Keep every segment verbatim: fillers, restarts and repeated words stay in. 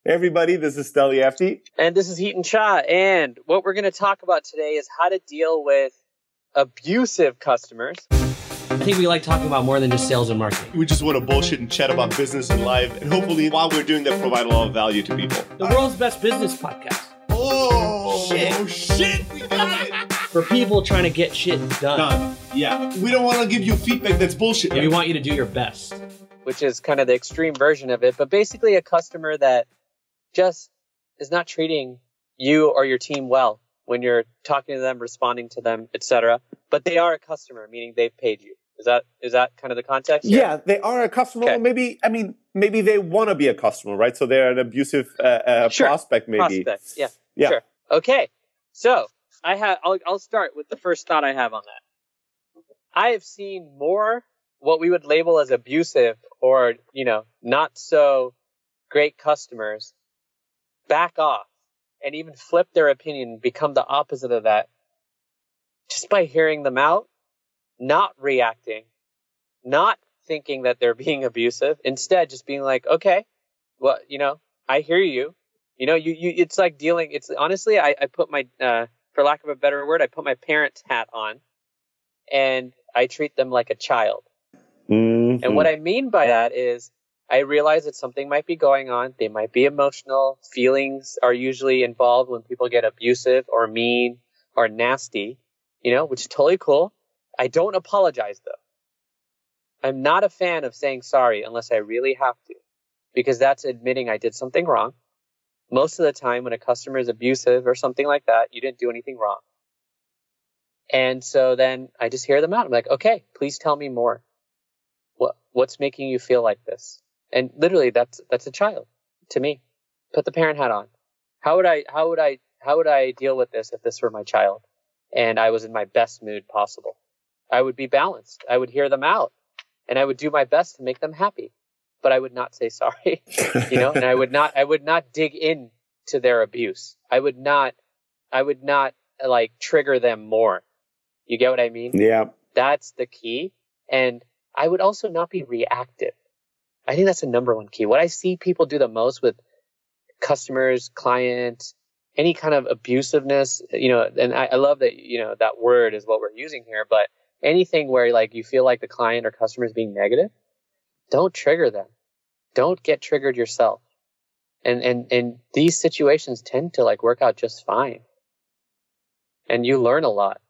Everybody, this is Steli Efti. And this is Heaton Cha. And what we're going to talk about today is how to deal with abusive customers. I think we like talking about more than just sales and marketing. We just want to bullshit and chat about business and life. And hopefully, while we're doing that, provide a lot of value to people. The world's best business podcast. Oh, shit. Oh, shit. We got it. For people trying to get shit done. Done. Yeah. We don't want to give you feedback that's bullshit. And we want you to do your best. Which is kind of the extreme version of it. But basically a customer that just is not treating you or your team well when you're talking to them, responding to them, et cetera. But they are a customer, meaning they've paid you. Is that is that kind of the context? Here? Yeah, they are a customer. Okay. Or maybe, I mean, maybe they want to be a customer, right? So they're an abusive uh, uh, sure. prospect, maybe. Prospect, yeah. yeah. Sure. Okay. So I have. I'll, I'll start with the first thought I have on that. I have seen more what we would label as abusive or, you know, not so great customers back off and even flip their opinion, become the opposite of that, just by hearing them out, not reacting, not thinking that they're being abusive, instead just being like, okay, well, you know, I hear you. You know, you, you it's like dealing, it's honestly, I, I put my, uh, for lack of a better word, I put my parents' hat on and I treat them like a child. Mm-hmm. And what I mean by that is I realize that something might be going on. They might be emotional. Feelings are usually involved when people get abusive or mean or nasty, you know, which is totally cool. I don't apologize, though. I'm not a fan of saying sorry unless I really have to, because that's admitting I did something wrong. Most of the time when a customer is abusive or something like that, you didn't do anything wrong. And so then I just hear them out. I'm like, okay, please tell me more. What What's making you feel like this? And literally, that's that's a child to me. Put the parent hat on. How would I how would I how would I deal with this if this were my child and I was in my best mood possible? I would be balanced. I would hear them out, and I would do my best to make them happy. But I would not say sorry, you know. And I would not I would not dig in to their abuse. I would not I would not like trigger them more. You get what I mean? Yeah. That's the key. And I would also not be reactive. I think that's the number one key. What I see people do the most with customers, clients, any kind of abusiveness, you know, and I, I love that, you know, that word is what we're using here, but anything where like you feel like the client or customer is being negative, don't trigger them. Don't get triggered yourself. And, and, and these situations tend to like work out just fine. And you learn a lot.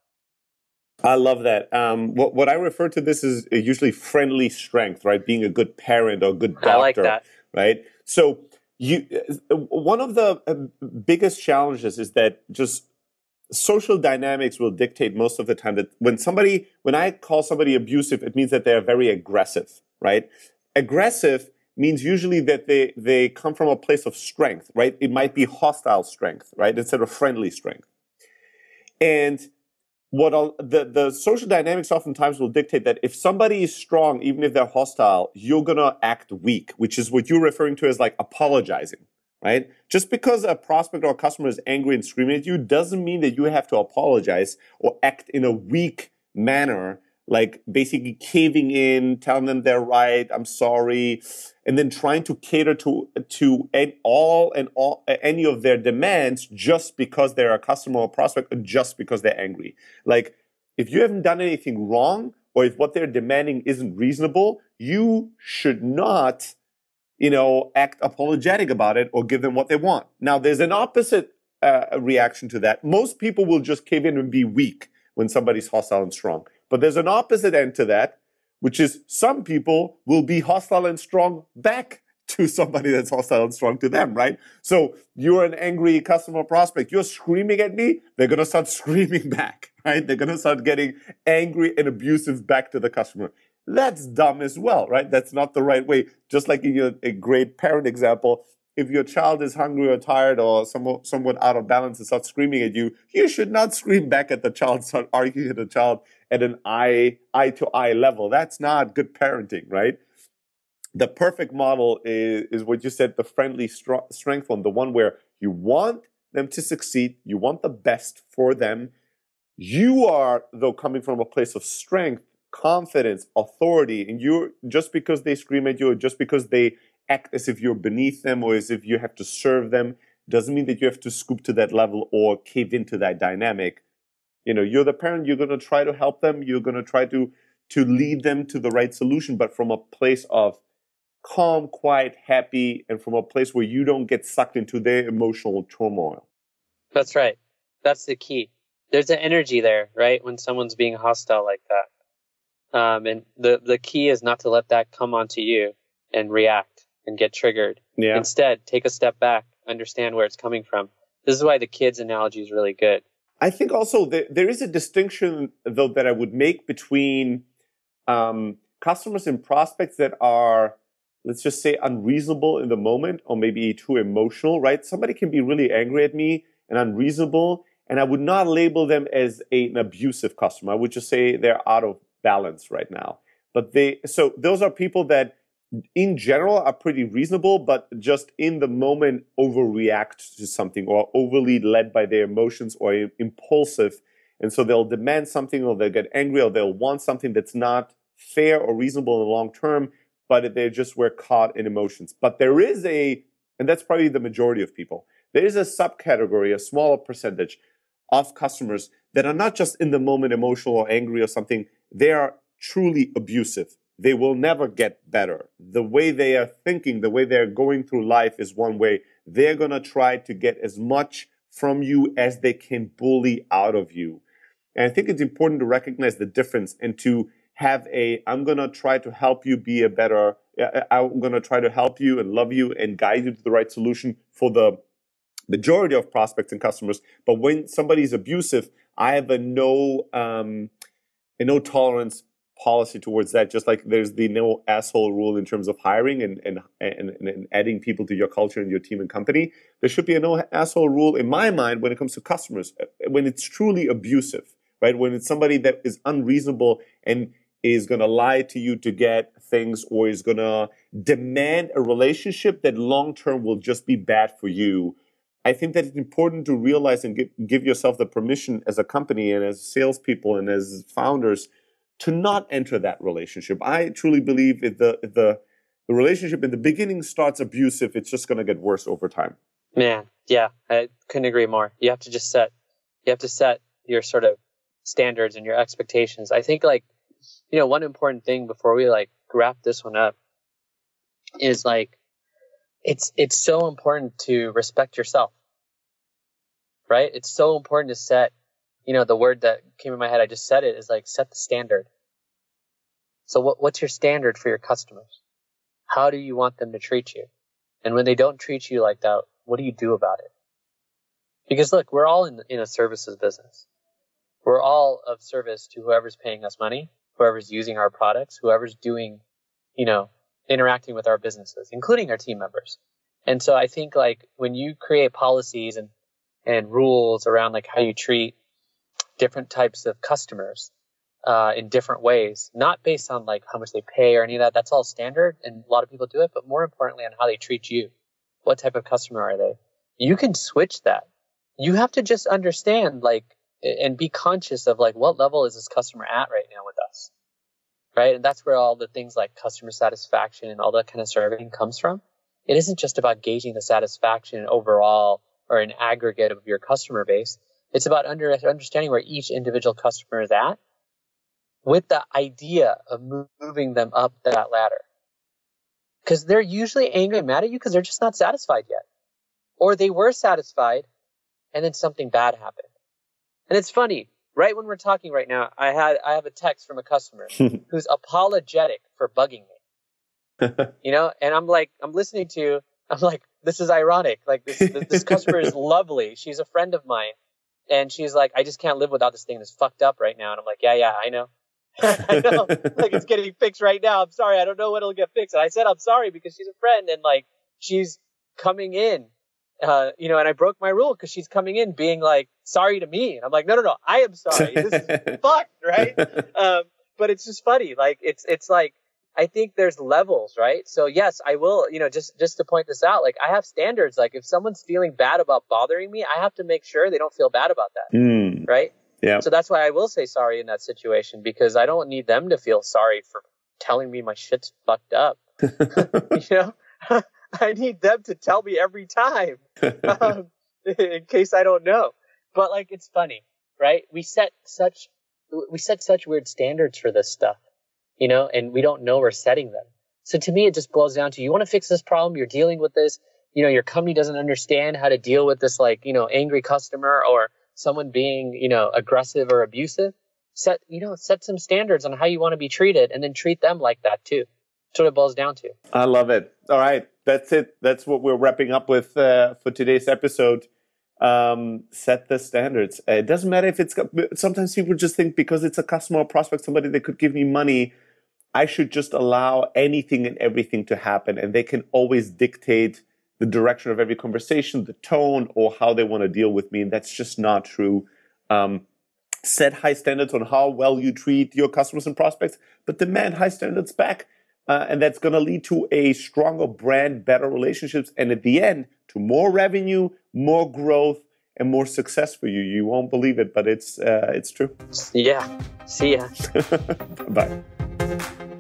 I love that. Um, what, what I refer to this is usually friendly strength, right? Being a good parent or a good doctor, I like that. Right? So you, one of the biggest challenges is that just social dynamics will dictate most of the time that when somebody, when I call somebody abusive, it means that they're very aggressive, right? Aggressive means usually that they, they come from a place of strength, right? It might be hostile strength, right? Instead of friendly strength. And What I'll, the the social dynamics oftentimes will dictate that if somebody is strong, even if they're hostile, you're gonna act weak, which is what you're referring to as like apologizing, right? Just because a prospect or a customer is angry and screaming at you doesn't mean that you have to apologize or act in a weak manner, like basically caving in, telling them they're right, I'm sorry, and then trying to cater to to all and all any of their demands just because they're a customer or prospect, or just because they're angry. Like, if you haven't done anything wrong, or if what they're demanding isn't reasonable, you should not, you know, act apologetic about it or give them what they want. Now, there's an opposite uh, reaction to that. Most people will just cave in and be weak when somebody's hostile and strong. But there's an opposite end to that, which is some people will be hostile and strong back to somebody that's hostile and strong to them, right? So you're an angry customer prospect. You're screaming at me. They're going to start screaming back, right? They're going to start getting angry and abusive back to the customer. That's dumb as well, right? That's not the right way. Just like in your a great parent example, if your child is hungry or tired or somewhat, somewhat out of balance and starts screaming at you, you should not scream back at the child, start arguing at the child at an eye, eye to eye level. That's not good parenting, right? The perfect model is, is what you said, the friendly str- strength one, the one where you want them to succeed, you want the best for them. You are, though, coming from a place of strength, confidence, authority, and you're just because they scream at you or just because they act as if you're beneath them or as if you have to serve them. Doesn't mean that you have to scoop to that level or cave into that dynamic. You know, you're the parent, you're going to try to help them. You're going to try to, to lead them to the right solution, but from a place of calm, quiet, happy, and from a place where you don't get sucked into their emotional turmoil. That's right. That's the key. There's an energy there, right? When someone's being hostile like that. Um, and the, the key is not to let that come onto you and react and get triggered. Yeah. Instead, take a step back, understand where it's coming from. This is why the kids analogy is really good. I think also that there is a distinction, though, that I would make between um, customers and prospects that are, let's just say, unreasonable in the moment or maybe too emotional, right? Somebody can be really angry at me and unreasonable, and I would not label them as a, an abusive customer. I would just say they're out of balance right now. But they, so those are people that in general are pretty reasonable, but just in the moment overreact to something or overly led by their emotions or impulsive. And so they'll demand something or they'll get angry or they'll want something that's not fair or reasonable in the long term, but they just were caught in emotions. But there is a, and that's probably the majority of people, there is a subcategory, a smaller percentage of customers that are not just in the moment emotional or angry or something, they are truly abusive. They will never get better. The way they are thinking, the way they're going through life is one way. They're going to try to get as much from you as they can bully out of you. And I think it's important to recognize the difference and to have a, I'm going to try to help you be a better, I'm going to try to help you and love you and guide you to the right solution for the majority of prospects and customers. But when somebody's abusive, I have a no, um, a no tolerance policy towards that. Just like there's the no asshole rule in terms of hiring and, and, and, and adding people to your culture and your team and company, there should be a no asshole rule in my mind when it comes to customers, when it's truly abusive, right? When it's somebody that is unreasonable and is going to lie to you to get things or is going to demand a relationship that long-term will just be bad for you. I think that it's important to realize and give, give yourself the permission as a company and as salespeople and as founders to not enter that relationship. I truly believe if the, if the, the relationship in the beginning starts abusive, it's just going to get worse over time. Man, yeah, I couldn't agree more. You have to just set, you have to set your sort of standards and your expectations. I think like, you know, one important thing before we like wrap this one up is like, it's, it's so important to respect yourself, right? It's so important to set, you know, the word that came in my head, I just said it, is like set the standard. So what, what's your standard for your customers? How do you want them to treat you? And when they don't treat you like that, what do you do about it? Because look, we're all in, in a services business. We're all of service to whoever's paying us money, whoever's using our products, whoever's doing, you know, interacting with our businesses, including our team members. And so I think like when you create policies and, and rules around like how you treat different types of customers uh, in different ways, not based on like how much they pay or any of that. That's all standard, and a lot of people do it. But more importantly, on how they treat you. What type of customer are they? You can switch that. You have to just understand like and be conscious of like what level is this customer at right now with us, right? And that's where all the things like customer satisfaction and all that kind of serving comes from. It isn't just about gauging the satisfaction overall or an aggregate of your customer base. It's about under, understanding where each individual customer is at with the idea of moving them up that ladder. Because they're usually angry and mad at you because they're just not satisfied yet. Or they were satisfied and then something bad happened. And it's funny, right when we're talking right now, I had I have a text from a customer who's apologetic for bugging me. You know, and I'm like, I'm listening to, I'm like, this is ironic. Like this, this customer is lovely. She's a friend of mine. And she's like, I just can't live without this thing that's fucked up right now. And I'm like, yeah, yeah, I know. I know. Like it's getting fixed right now. I'm sorry. I don't know when it'll get fixed. And I said, I'm sorry because she's a friend and like she's coming in, uh, you know, and I broke my rule because she's coming in being like, sorry to me. And I'm like, no, no, no, I am sorry. This is fucked, right? Um, but it's just funny. Like it's, it's like, I think there's levels, right? So yes, I will, you know, just, just to point this out, like I have standards. Like if someone's feeling bad about bothering me, I have to make sure they don't feel bad about that. Mm. Right. Yeah. So that's why I will say sorry in that situation because I don't need them to feel sorry for telling me my shit's fucked up. You know, I need them to tell me every time um, in case I don't know. But like, it's funny, right? We set such we set such weird standards for this stuff, you know, and we don't know we're setting them. So to me, it just boils down to, you want to fix this problem, you're dealing with this, you know, your company doesn't understand how to deal with this, like, you know, angry customer or someone being, you know, aggressive or abusive. Set, you know, set some standards on how you want to be treated, and then treat them like that too. That's what it boils down to. I love it. All right. That's it. That's what we're wrapping up with uh, for today's episode. Um, set the standards. Uh, it doesn't matter if it's, sometimes people just think because it's a customer or prospect, somebody that could give me money, I should just allow anything and everything to happen. And they can always dictate the direction of every conversation, the tone, or how they want to deal with me. And that's just not true. Um, set high standards on how well you treat your customers and prospects, but demand high standards back. Uh, and that's going to lead to a stronger brand, better relationships, and at the end, to more revenue, more growth, and more success for you. You won't believe it, but it's uh, it's true. Yeah. See ya. Bye.